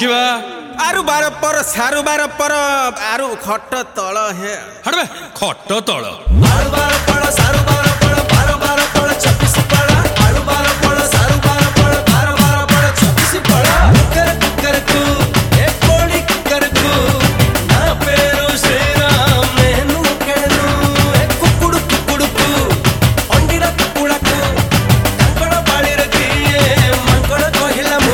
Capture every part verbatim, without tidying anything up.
देखिबा आरु बार पर सारु बार पर आरु खट तळ हे हटबे खट तळ आरु बार पर सारु बार पर बार बार पर छब्बीस पड़ा आरु बार पर सारु बार पर बार बार पर छब्बीस पड़ा कर कर तू ए कोड़ी कर तू ना पेरो श्रीराम मेनू केनु ए कुकुड़ कुकुड़ को अंडीरा कुकुड़ा को कंकड़ बाड़ी रखिए मंकड़ कहिला मु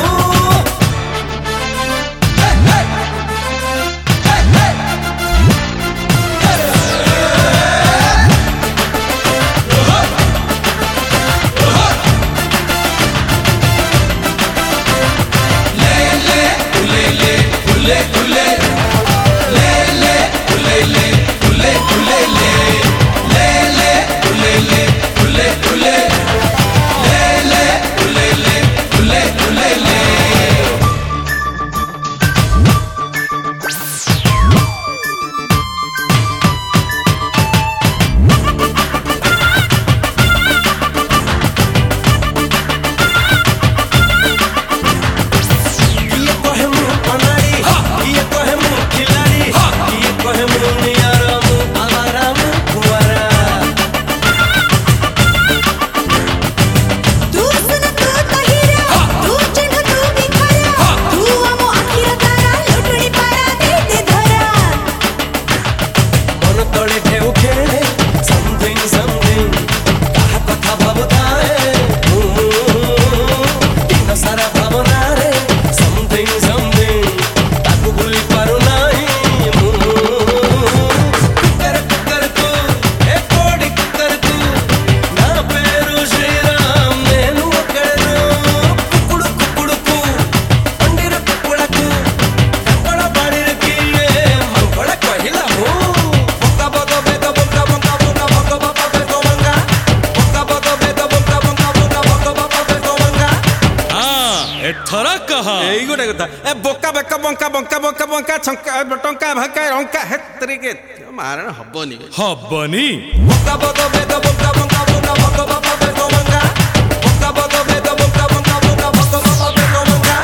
बोका बेका बंका बंका बंका बंका छंका टंका भका रंका हेतरी के मारण हबनी हबनी बोका बको बेका बंका बंका बंका बको बाबा बेको बंका बोका बको बेका बंका बंका बंका बको बाबा बेको बंका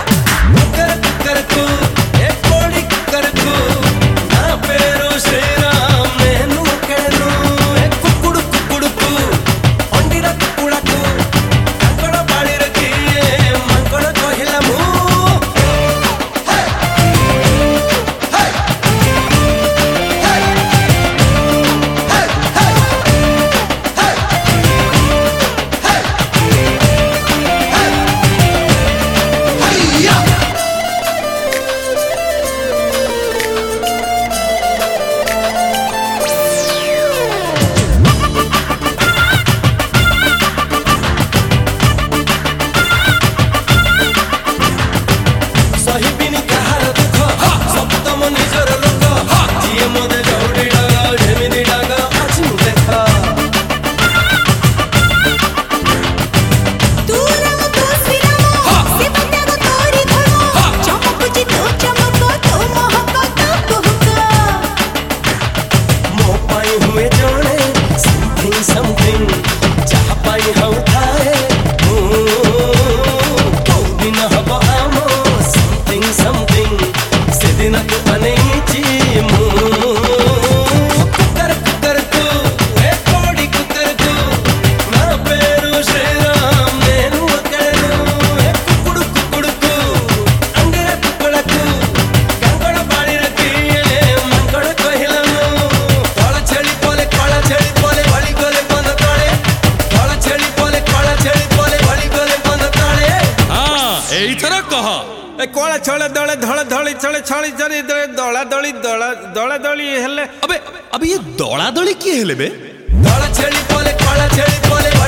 कर कर तू ए कोड़ी कर तू ना पेरो श्रीराम मेनू केनु ए कुकुड़ कुकुड़ को अंडीरा कुकुड़ा को कंकड़ बाड़ी रखिए मंकड़ कहिला मु कोला छले दले धळे धळी छले छळी जरी दला दली दला दला दली हेले अबे अबे ये दौड़ा दौड़ी किए हेले बे दला छेली पोले कोला छेली पोले